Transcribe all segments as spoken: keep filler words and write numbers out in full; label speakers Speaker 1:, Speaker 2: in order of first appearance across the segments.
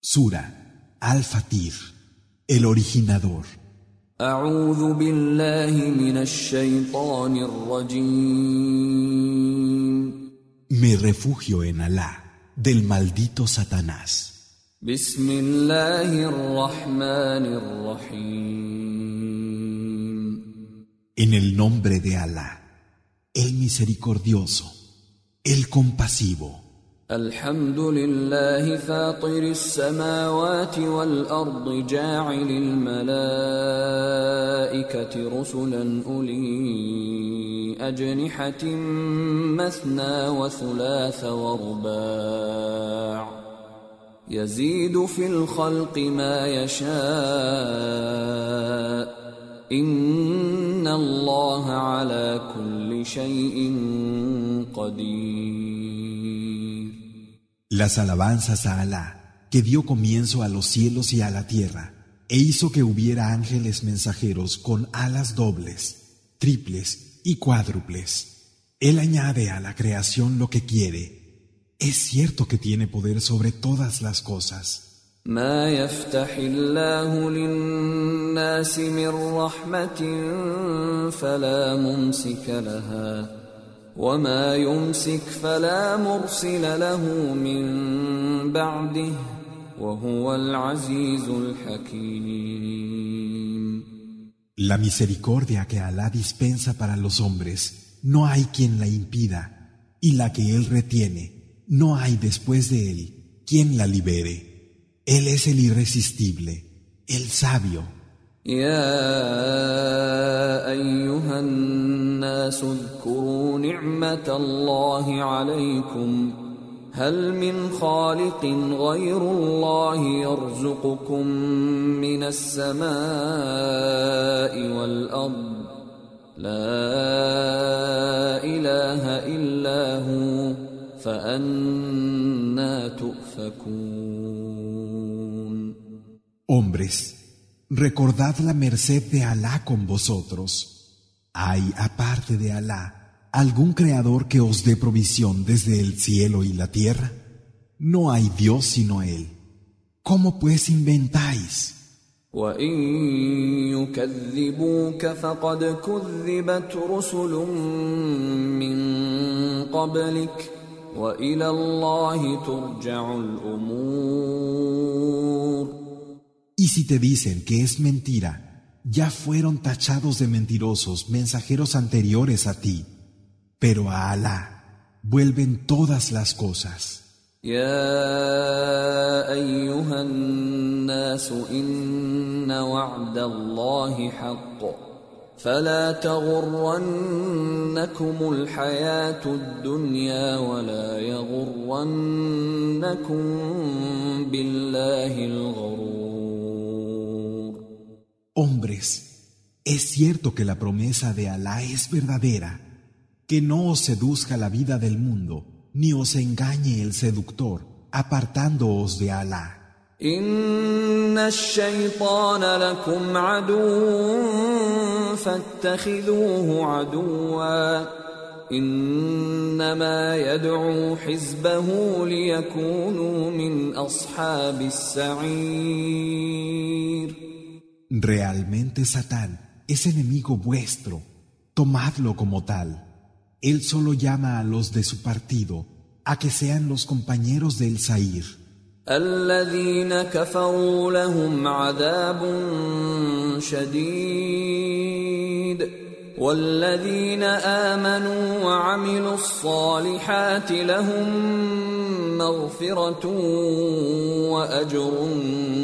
Speaker 1: Sura Al-Fatir, el originador.
Speaker 2: أعوذ بالله من الشيطان الرجيم.
Speaker 1: Me refugio en Alá, del maldito Satanás.
Speaker 2: بسم الله الرحمن الرحيم.
Speaker 1: En el nombre de Alá, el misericordioso, el compasivo.
Speaker 2: الحمد لله فاطر السماوات والأرض جاعل الملائكة رسلا أولي أجنحة مثنى وثلاث ورباع يزيد في الخلق ما يشاء إن الله على كل شيء قدير.
Speaker 1: Las alabanzas a Alá, que dio comienzo a los cielos y a la tierra, e hizo que hubiera ángeles mensajeros con alas dobles, triples y cuádruples. Él añade a la creación lo que quiere. Es cierto que tiene poder sobre todas las cosas.
Speaker 2: ما يفتح الله للناس من رحمة فلا ممسك لها وما يمسك فلا مرسل له من بعده وهو العزيز الحكيم.
Speaker 1: La misericordia que Alá dispensa para los hombres, no hay quien la impida, y la que Él retiene, no hay después de Él quien la libere. Él es el irresistible, el sabio.
Speaker 2: يا أيها الناس اذكروا نعمة الله عليكم هل من خالق غير الله يرزقكم من السماء والأرض لا إله إلا هو فأنى تؤفكون.
Speaker 1: Hombres, recordad la merced de Alá con vosotros. ¿Hay, aparte de Alá, algún creador que os dé provisión desde el cielo y la tierra? No hay Dios sino Él. ¿Cómo pues inventáis?
Speaker 2: وَإِن يُكَذِّبُوكَ فَقَدْ كُذِّبَتْ رُسُلٌ مِّن قَبْلِكَ وَإِلَى اللَّهِ تُرْجَعُ الْأُمُورُ.
Speaker 1: Y si te dicen que es mentira, ya fueron tachados de mentirosos mensajeros anteriores a ti, pero a Alá vuelven todas las cosas.
Speaker 2: يا أيها الناس إن وعد الله حق فلا تغرنكم الحياة الدنيا ولا يغرنكم بالله الغرور.
Speaker 1: Hombres, es cierto que la promesa de Alá es verdadera, que no os seduzca la vida del mundo, ni os engañe el seductor, apartándoos de Alá.
Speaker 2: إن الشيطان لكم عدو فاتخذوه عدوا إنما يدعو حزبه ليكونوا من أصحاب السعير.
Speaker 1: Realmente Satán es enemigo vuestro, tomadlo como tal. Él solo llama a los de su partido a que sean los compañeros del Sa'ir.
Speaker 2: الذين كفروا لهم عذاب شديد والذين آمنوا وعملوا الصالحات لهم مغفرة وأجر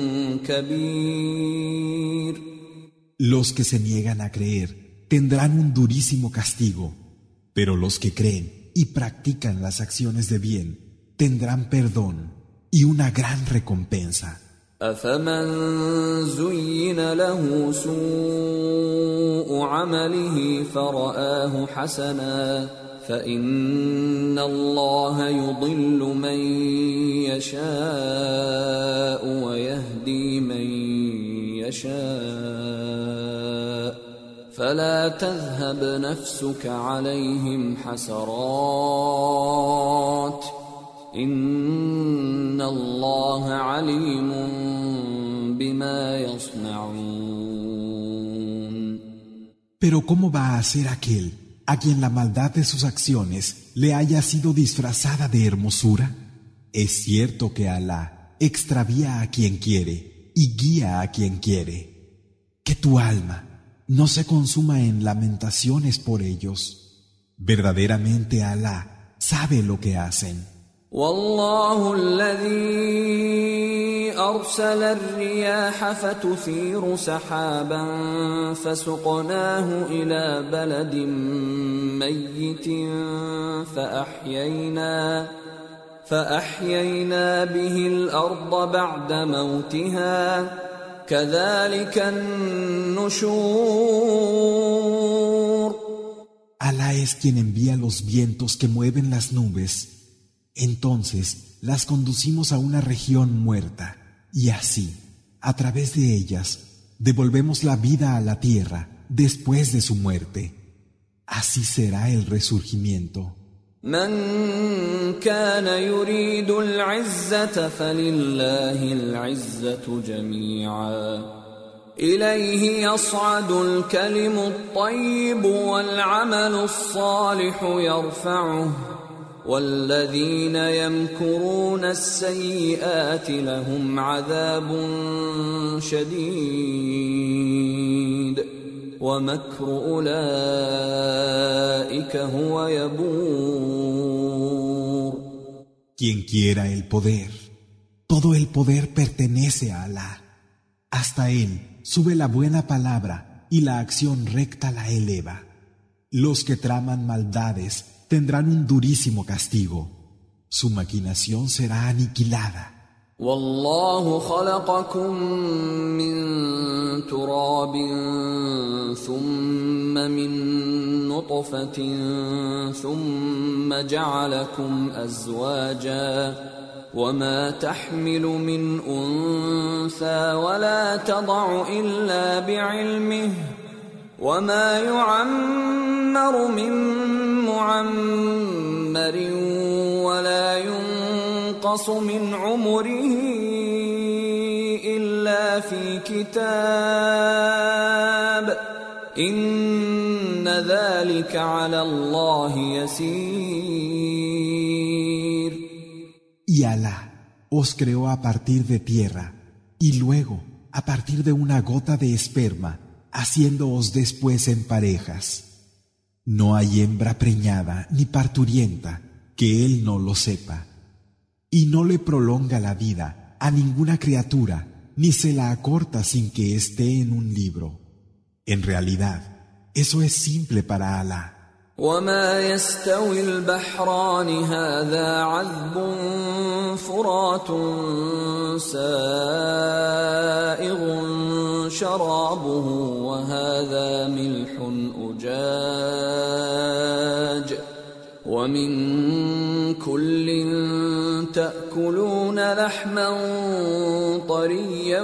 Speaker 2: كبير.
Speaker 1: Los que se niegan a creer tendrán un durísimo castigo, pero los que creen y practican las acciones de bien tendrán perdón y una gran recompensa.
Speaker 2: أفمن زين له سوء عمله فرآه حسنا فإن الله يضل من يشاء ويهدي من يشاء فلا تذهب نفسك عليهم حسرات إن الله عليم بما يصنعون.
Speaker 1: Pero ¿cómo va a ser aquel a quien la maldad de sus acciones le haya sido disfrazada de hermosura? Es cierto que Alá extravía a quien quiere y guía a quien quiere. Que tu alma no se consuma en lamentaciones por ellos. Verdaderamente Alá sabe lo que hacen.
Speaker 2: والله الذي أرسل الرياح فتثير سحابا فسقناه إلى بلد ميت فأحيينا فأحيينا به الأرض بعد موتها كذلك النشور.
Speaker 1: Alá es quien envía los vientos que mueven las nubes. Entonces las conducimos a una región muerta, y así, a través de ellas, devolvemos la vida a la tierra después de su muerte. Así será el resurgimiento.
Speaker 2: من كان يريد العزة فلله العزة جميعا إليه يصعد الكلم الطيب والعمل الصالح يرفعه والذين يمكرون السيئات لهم عذاب شديد ومكر أولئك هو يبور.
Speaker 1: Quien quiera el poder, todo el poder pertenece a Alá. Hasta Él sube la buena palabra y la acción recta la eleva. Los que traman maldades tendrán un durísimo castigo. Su maquinación será aniquilada.
Speaker 2: والله خلقكم من تراب ثم من نطفة ثم جعلكم أزواجا وما تحمل من أنثى ولا تضع إلا بعلمه وما يعمر من معمر ولا ينقص من عمره إلا في كتاب إن ذلك على الله يسير.
Speaker 1: Y Alá os creó a partir de tierra y luego a partir de una gota de esperma, haciéndoos después en parejas. No hay hembra preñada ni parturienta que él no lo sepa, y no le prolonga la vida a ninguna criatura, ni se la acorta sin que esté en un libro. En realidad, eso es simple para Alá.
Speaker 2: وما يستوي البحران هذا عذب فرات سائغ شرابه وهذا ملح أجاج ومن كل تأكلون لحما طريا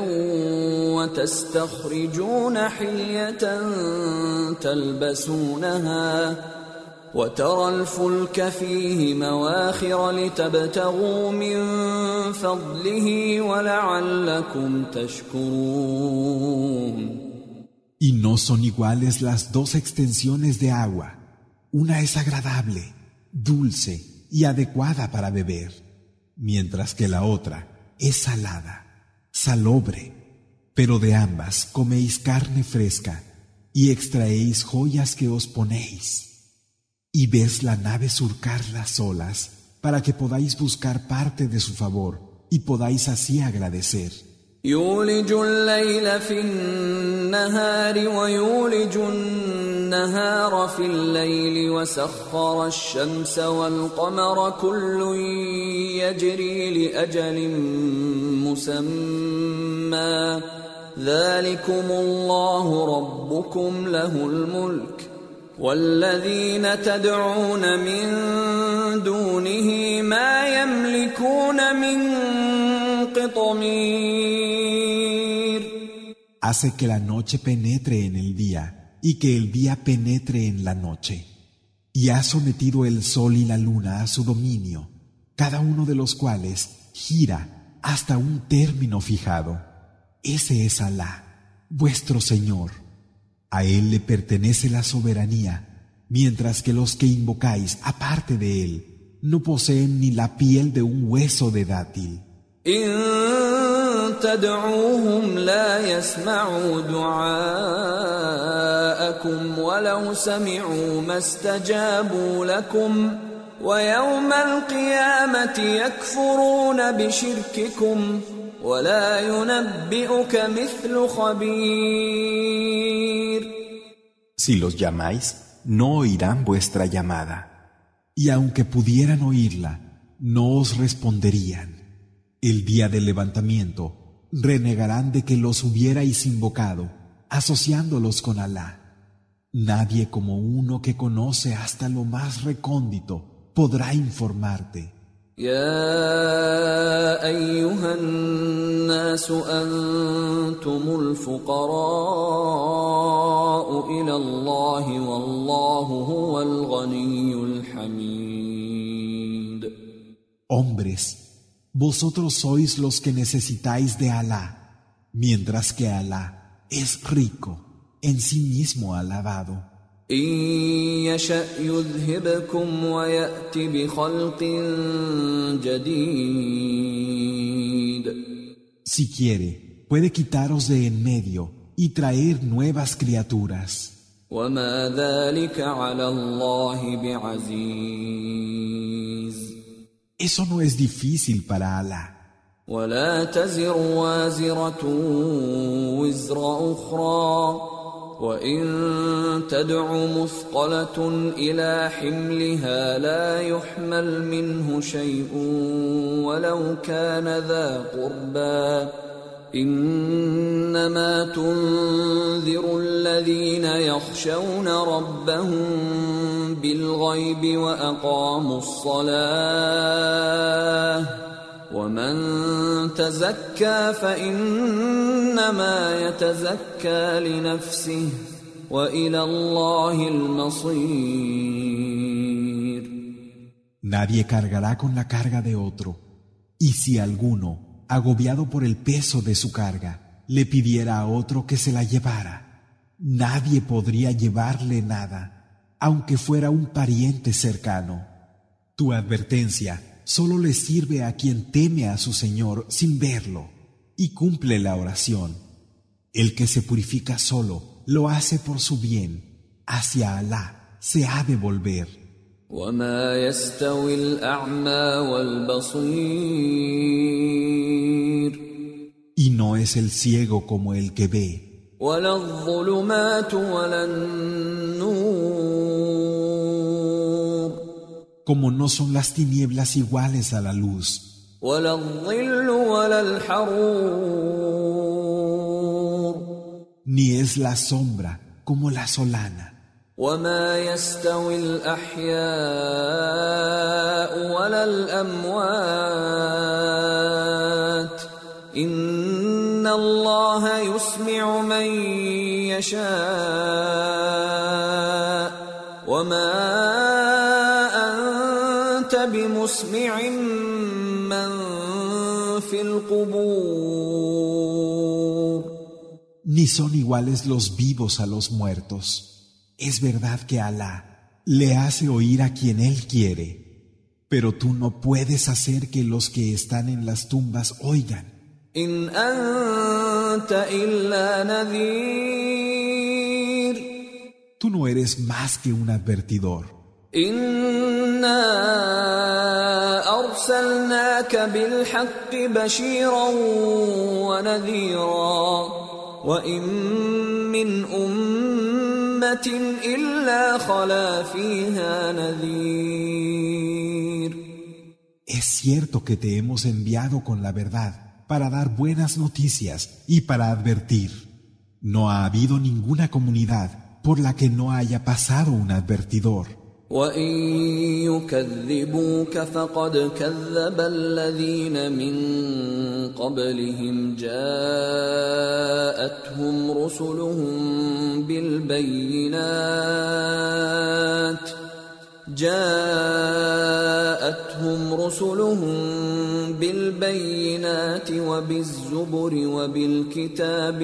Speaker 2: وتستخرجون حلية تلبسونها وترى الفلك فيه مواخر لتبتغوا من فضله ولعلكم تشكرون.
Speaker 1: Y no son iguales las dos extensiones de agua. Una es agradable, dulce y adecuada para beber, mientras que la otra es salada, salobre. Pero de ambas coméis carne fresca y extraéis joyas que os ponéis. Y ves la nave surcar las olas para que podáis buscar parte de su favor y podáis así agradecer.
Speaker 2: يولج الليل في النهار ويولج النهار في الليل وسخر الشمس والقمر كل يجري لأجل مسمى ذلكم الله ربكم له الملك والذين تدعون من دونه ما يملكون من قطمير.
Speaker 1: Hace que la noche penetre en el día y que el día penetre en la noche. Y ha sometido el sol y la luna a su dominio. cada uno de los cuales gira hasta un término fijado. Ese es Alá, vuestro Señor. A Él le pertenece la soberanía, mientras que los que invocáis aparte de Él no poseen ni la piel de un hueso de dátil.
Speaker 2: إن تدعوهم لا يسمعوا دعاءكم ولو سمعوا ما استجابوا لكم ويوم القيامة يكفرون بشرككم ولا ينبئك مثل خبير.
Speaker 1: Si los llamáis, no oirán vuestra llamada, y aunque pudieran oírla, no os responderían. El día del levantamiento renegarán de que los hubierais invocado, asociándolos con Alá. Nadie como uno que conoce hasta lo más recóndito podrá informarte.
Speaker 2: يا أيها الناس أنتم الفقراء إلى الله والله هو الغني الحميد.
Speaker 1: Hombres, vosotros sois los que necesitáis de Alá, mientras que Alá es rico, en sí mismo alabado.
Speaker 2: إن يشأ يذهبكم ويأت بخلق جديد.
Speaker 1: Si quiere, puede quitaros de en medio y traer nuevas criaturas.
Speaker 2: وما ذلك على الله بعزيز.
Speaker 1: Eso no es difícil para Alá.
Speaker 2: ولا تزر وازرة وزر أخرى وإن تدع مثقلة إلى حملها لا يحمل منه شيء ولو كان ذا قربى إنما تنذر الذين يخشون ربهم بالغيب وأقاموا الصلاة ومن تزكى فإنما يتزكى لنفسه وإلى الله المصير.
Speaker 1: Nadie cargará con la carga de otro, y si alguno, agobiado por el peso de su carga, le pidiera a otro que se la llevara, nadie podría llevarle nada, aunque fuera un pariente cercano. Tu advertencia solo le sirve a quien teme a su Señor sin verlo y cumple la oración. El que se purifica solo lo hace por su bien. Hacia Alá se ha de volver.
Speaker 2: وما يستوي الأعمى والبصير.
Speaker 1: Y no es el ciego como el que ve.
Speaker 2: ولا الظلمات ولا النور.
Speaker 1: Como no son las tinieblas iguales a la luz.
Speaker 2: ولا الظل ولا الحرور.
Speaker 1: Ni es la sombra como la solana.
Speaker 2: وما يستوي الأحياء ولا الأموات إن الله يسمع من يشاء وما أنت بمسمع من في القبور.
Speaker 1: Ni son iguales los vivos a los muertos. Es verdad que Alá le hace oír a quien Él quiere, pero tú no puedes hacer que los que están en las tumbas oigan.
Speaker 2: إن أنت إلا نذير.
Speaker 1: Tú no eres más que un advertidor.
Speaker 2: إنا أرسلناك بالحق بشيرا ونذيرا وإن من أمة إلا خلا فيها نذير.
Speaker 1: Es cierto que te hemos enviado con la verdad para dar buenas noticias y para advertir. No ha habido ninguna comunidad por la que no haya pasado un advertidor.
Speaker 2: وَإِن يُكَذِّبُوكَ فَقَدْ كَذَّبَ الَّذِينَ مِن قَبْلِهِمْ جَاءَتْهُمْ رُسُلُهُم بِالْبَيِّنَاتِ جاءتهم رسلهم بالبينات وبالزبر وبالكتاب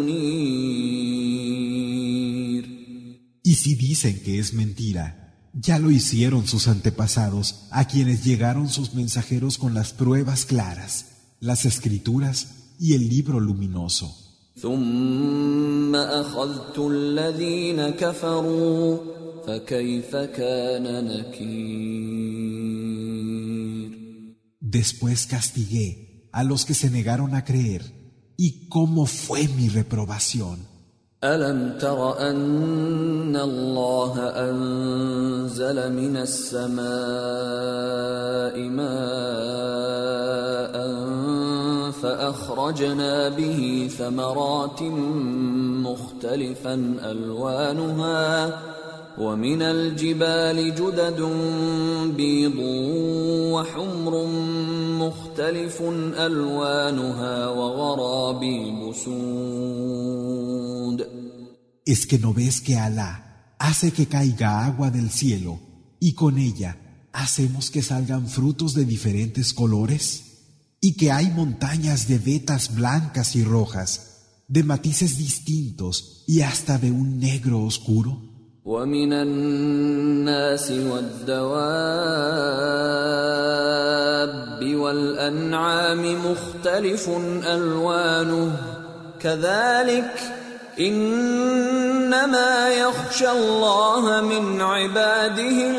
Speaker 2: المنير.
Speaker 1: Y si dicen que es mentira, ya lo hicieron sus antepasados, a quienes llegaron sus mensajeros con las pruebas claras, las escrituras y el libro luminoso.
Speaker 2: ثم أخذت الذين كفروا فكيف كان نكير.
Speaker 1: Después castigué a los que se negaron a creer, y cómo fue mi reprobación.
Speaker 2: ألم تر أن الله أنزل من السماء ماء فأخرجنا به ثمرات مختلفا ألوانها ومن الجبال جدد بيض وحمر مختلف ألوانها وغرابيب سود.
Speaker 1: ¿Es que no ves que Alá hace que caiga agua del cielo y con ella hacemos que salgan frutos de diferentes colores? Y que hay montañas de vetas blancas y rojas, de matices distintos y hasta de un negro oscuro.
Speaker 2: ومن الناس والدواب والأنعام مختلف ألوانه كذلك إنما يخشى الله من عباده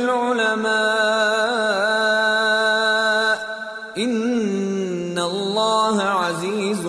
Speaker 2: العلماء إن الله عزيز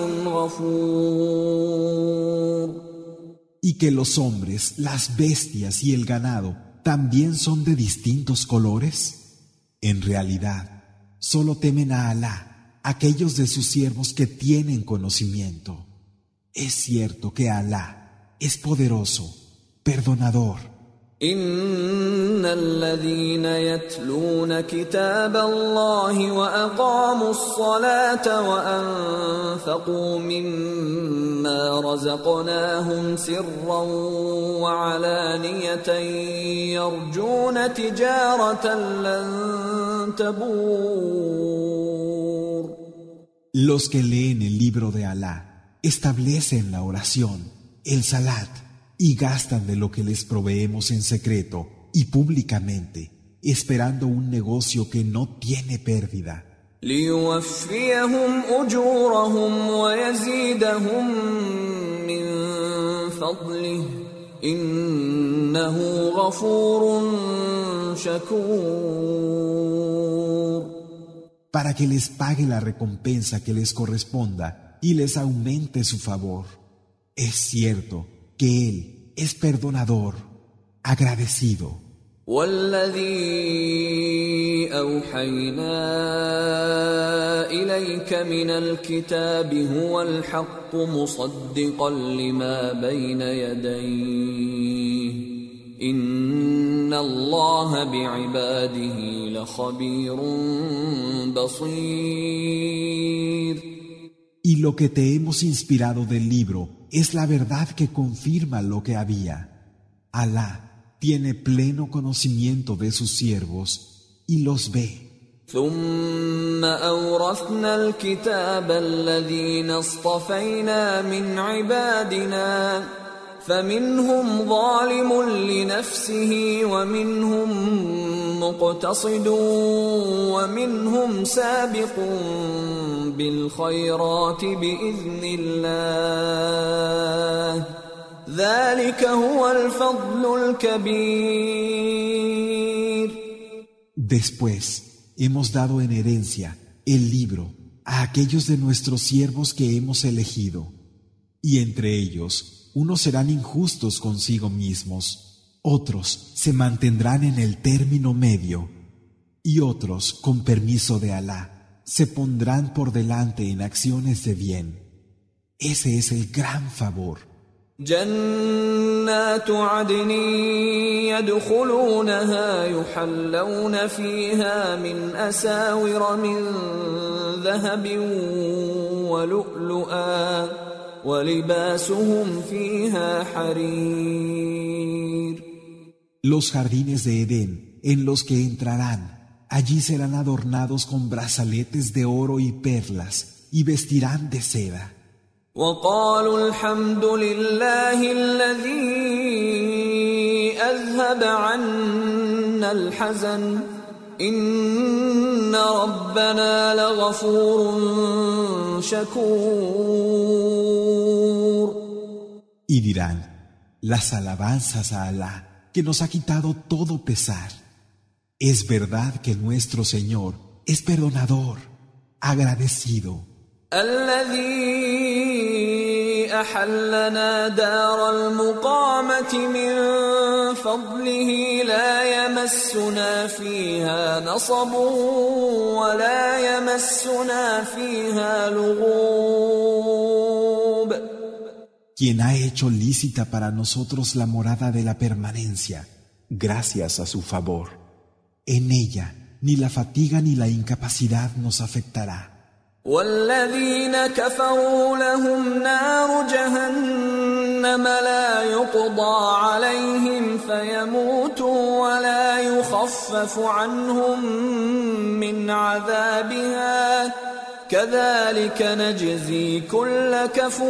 Speaker 2: غفور.
Speaker 1: Y que los hombres, las bestias y el ganado también son de distintos colores. En realidad, solo temen a Alá aquellos de sus siervos que tienen conocimiento. Es cierto que Alá es poderoso, perdonador.
Speaker 2: إن الذين يتلون كتاب الله وأقاموا الصلاة وأنفقوا مما رزقناهم سرا وعلانية يرجون تجارة لن تبور.
Speaker 1: Los que leen el libro de Alá establecen la oración, el salat, y gastan de lo que les proveemos en secreto y públicamente, esperando un negocio que no tiene pérdida.
Speaker 2: ليوفيهم أجورهم ويزيدهم من فضله إنه غفور شكور.
Speaker 1: Para que les pague la recompensa que les corresponda y les aumente su favor. Es cierto que Él es perdonador, agradecido.
Speaker 2: والذي أوحينا إليك من الكتاب هو الحق مصدقا لما بين يديه إن الله بعباده لخبير بصير.
Speaker 1: Y lo que te hemos inspirado del libro es la verdad que confirma lo que había. Alá tiene pleno conocimiento de sus siervos y los ve.
Speaker 2: ثم أورثنا الكتاب الذين اصطفينا من عبادنا فمنهم ظالم لنفسه ومنهم مقتصد ومنهم سابق بالخيرات بإذن الله ذلك هو الفضل الكبير.
Speaker 1: Después hemos dado en herencia el libro a aquellos de nuestros siervos que hemos elegido, y entre ellos unos serán injustos consigo mismos, otros se mantendrán en el término medio, y otros, con permiso de Alá, se pondrán por delante en acciones de bien. Ese es el gran favor.
Speaker 2: جنات عدن يدخلونها يحلون فيها من أساور من ذهب ولؤلؤا ولباسهم فيها حرير.
Speaker 1: Los jardines de Edén en los que entrarán. Allí serán adornados con brazaletes de oro y perlas, y vestirán de seda.
Speaker 2: وقالوا الحمد لله الذي أذهب عنا الحزن إن ربنا لغفور شكور.
Speaker 1: Y dirán, las alabanzas a Alá, que nos ha quitado todo pesar. Es verdad que nuestro Señor es perdonador, agradecido.
Speaker 2: الذي أحلنا دار المقامة من فضله لا يمسنا فيها نصب ولا يمسنا فيها لغوب.
Speaker 1: Quien ha hecho lícita para nosotros la morada de la permanencia, gracias a su favor. En ella ni la fatiga ni la incapacidad nos afectará.
Speaker 2: والذين كفروا لهم نار جهنم لا يقضى عليهم فيموتوا ولا يخفف عنهم من عذابها كذلك نجزي كل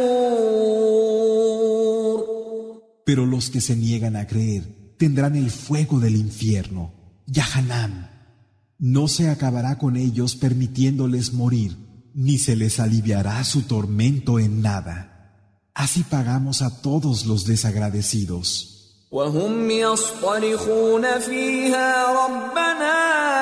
Speaker 2: كفور.
Speaker 1: Pero los que se niegan a creer tendrán el fuego del infierno, Yahanam. No se acabará con ellos permitiéndoles morir, ni se les aliviará su tormento en nada. Así pagamos a todos los desagradecidos.
Speaker 2: وهم يصطرخون فيها ربنا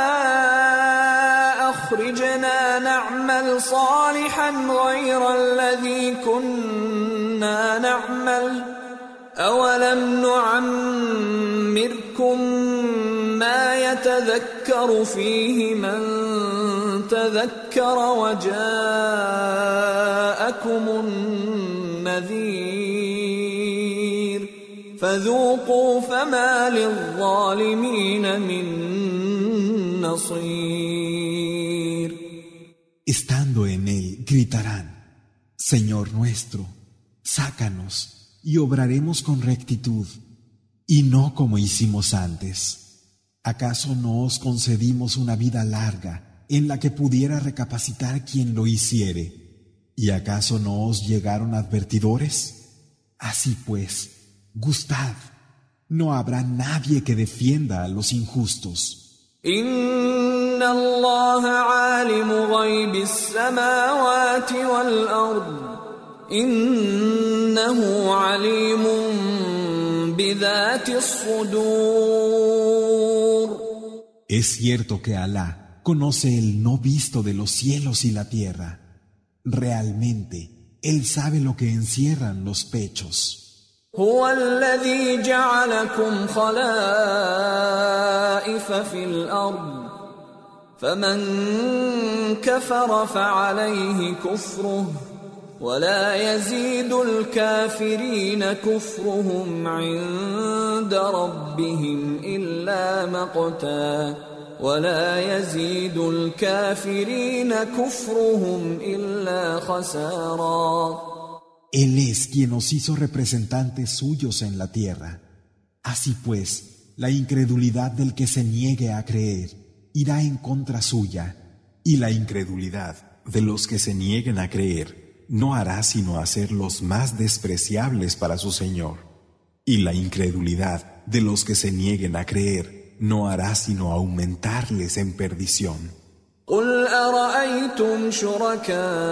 Speaker 2: أخرجنا نعمل صالحا غير الذي كنا نعمل أولم نعمركم ما يتذكر فيه من تذكر وجاءكم النذير فذوقوا فما للظالمين من نصير.
Speaker 1: Estando en él, gritarán, Señor nuestro, sácanos y obraremos con rectitud, y no como hicimos antes. ¿Acaso no os concedimos una vida larga en la que pudiera recapacitar quien lo hiciere? ¿Y acaso no os llegaron advertidores? Así pues, gustad, no habrá nadie que defienda a los injustos.
Speaker 2: Inna Allah alimu ghaybi as-samawati wal-ard. Innahu alimun bidhati as-sudur.
Speaker 1: Es cierto que Alá conoce el no visto de los cielos y la tierra. Realmente, Él sabe lo que encierran los pechos.
Speaker 2: هو الذي جعلكم خلائف في الأرض فمن كفر فعليه كفره ولا يزيد الكافرين كفرهم عند ربهم إلا مقتا ولا يزيد الكافرين كفرهم إلا خسارا.
Speaker 1: Él es quien nos hizo representantes suyos en la tierra. Así pues, la incredulidad del que se niegue a creer irá en contra suya, y la incredulidad de los que se nieguen a creer no hará sino hacerlos más despreciables para su Señor. Y la incredulidad de los que se nieguen a creer no hará sino aumentarles en perdición.
Speaker 2: قل أرأيتم شركاءكم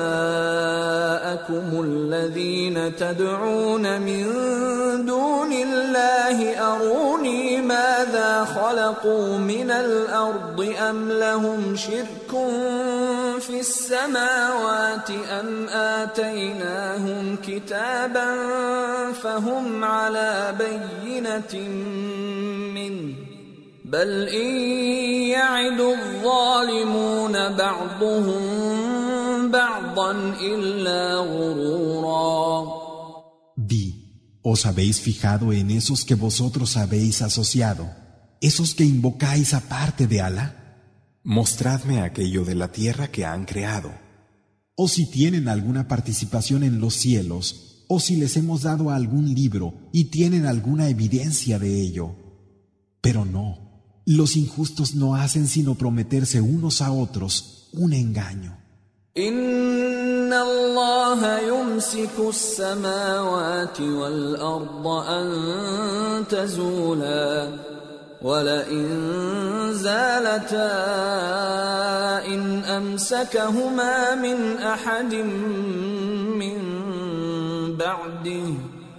Speaker 2: الذين تدعون من دون الله أروني ماذا خلقوا من الأرض أم لهم شرك في السماوات أم آتيناهم كتابا فهم على بينة منه بل إن يعد الظالمون بعضهم بعضا إلا غرورا.
Speaker 1: Di, ¿os habéis fijado en esos que vosotros habéis asociado, esos que invocáis aparte de Alá? Mostradme aquello de la tierra que han creado. O si tienen alguna participación en los cielos, o si les hemos dado algún libro y tienen alguna evidencia de ello. Pero no. Los injustos no hacen sino prometerse unos a otros un engaño.
Speaker 2: إن الله يمسك السماوات والأرض أن تزولا ولئن زالتا إن أمسكهما من أحد من بعده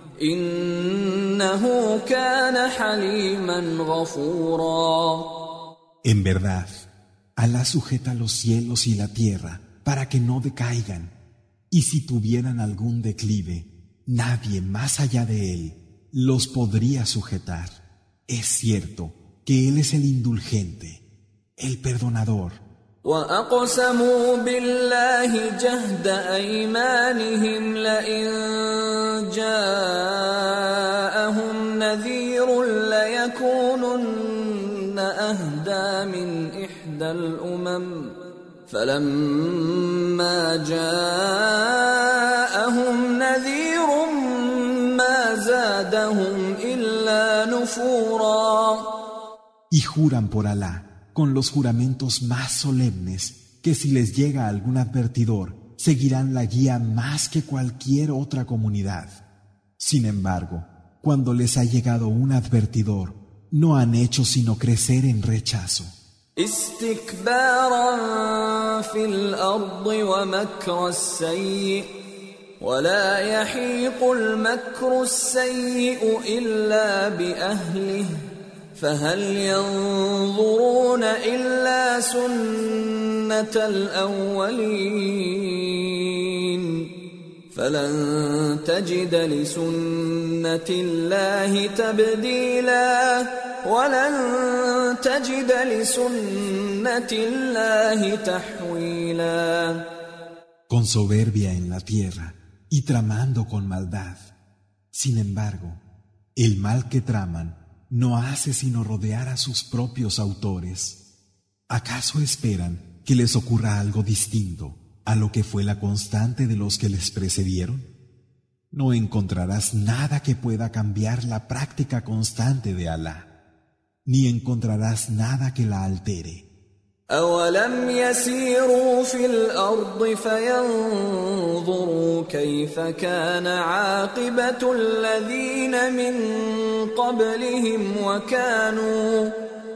Speaker 2: إنه كان حليما غفورا.
Speaker 1: En verdad, Alá sujeta los cielos y la tierra para que no decaigan, y si tuvieran algún declive, nadie más allá de él los podría sujetar. Es cierto que él es el indulgente, el perdonador.
Speaker 2: وأقسموا بالله جهد أيمانهم لئن جاءهم نذير ليكونن أهدى من إحدى الأمم فلما جاءهم نذير ما زادهم إلا نفورا.
Speaker 1: Y juran por Alá con los juramentos más solemnes que si les llega algún advertidor seguirán la guía más que cualquier otra comunidad. Sin embargo, cuando les ha llegado un advertidor, no han hecho sino crecer en rechazo.
Speaker 2: استكبارا في الأرض ومكر السيء ولا يحيق المكر السيء إلا بأهله فهل ينظرون إلا سنة الأولين فلن تجد لسنة الله تبديلا ولن تجد لسنة الله تحويلا.
Speaker 1: Con soberbia en la tierra y tramando con maldad. Sin embargo, el mal que traman no hace sino rodear a sus propios autores. ¿Acaso esperan que les ocurra algo distinto a lo que fue la constante de los que les precedieron? No encontrarás nada que pueda cambiar la práctica constante de Alá, ni encontrarás nada que la altere.
Speaker 2: أولم يسيروا في الأرض فينظروا كيف كان عاقبة الذين من قبلهم وكانوا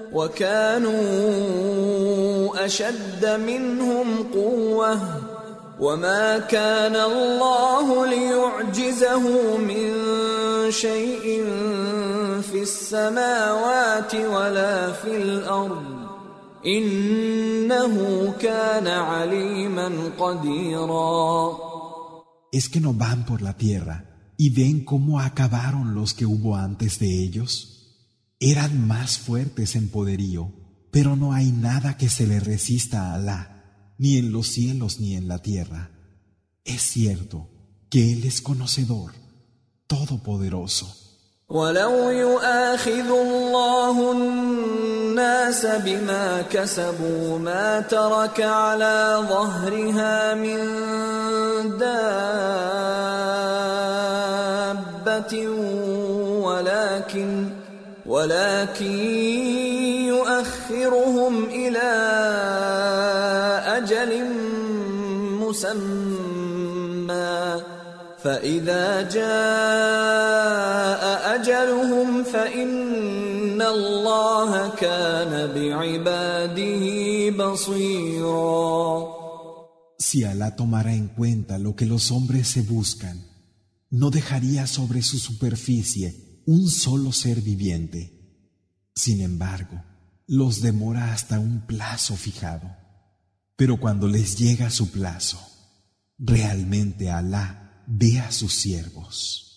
Speaker 2: وكانوا أشد منهم قوة وما كان الله ليعجزه من شيء في السماوات ولا في الأرض إنه كان عليما قديرا.
Speaker 1: ¿Es que no van por la tierra y ven cómo acabaron los que hubo antes de ellos? Eran más fuertes en poderío, pero no hay nada que se le resista a Alá, ni en los cielos ni en la tierra. Es cierto que Él es conocedor, todopoderoso.
Speaker 2: ولو يؤاخذ الله الناس بما كسبوا ما ترك على ظهرها من دابة ولكن ولكن يؤخرهم إلى أجل مسمى فإذا جاء أجلهم فإن الله كان بعباده بصيرا.
Speaker 1: Si Alá tomara en cuenta lo que los hombres se buscan, no dejaría sobre su superficie un solo ser viviente. Sin embargo, los demora hasta un plazo fijado. Pero cuando les llega su plazo, realmente Alá ve a sus siervos.